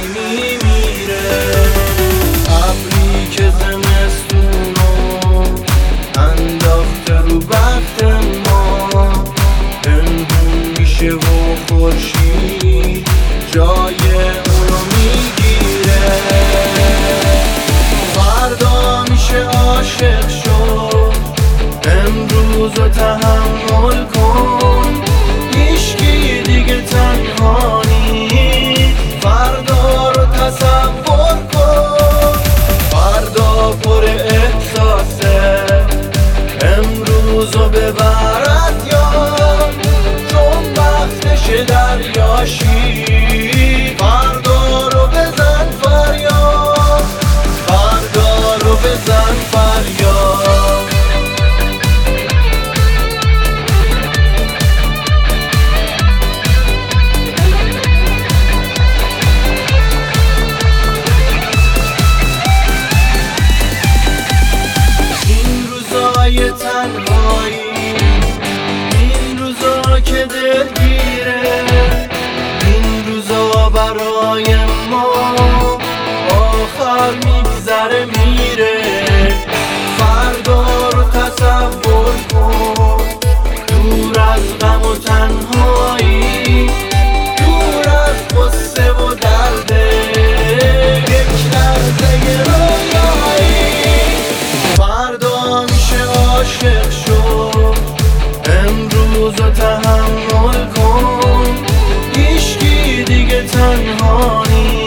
میمیره. ابری که زمستونو انداخته رو بخت ما، پنهون میشه و خورشید جای اونو میگیره. فردا میشه عاشق شد، امروزو تحمل کن، هیچکی دیگه تنها نیست، فردا رو تصور کن. فردا پر احساسه، امروزو ببرد یاد، چون وقتش دریاشی. فردا رو بزن فریاد، فردا رو بزن فریاد. این روزای تنهایی، این روزا که دلگیره، این روزا برای ما آخر میگذره میره. فردا رو تصور کن، دور از غم و تنهایی، دور از غصه و درده، یک لحظه رویایی. فردا میشه عاشق شد، امروزو تحمل کن، هیچکی دیگه تنها نیست.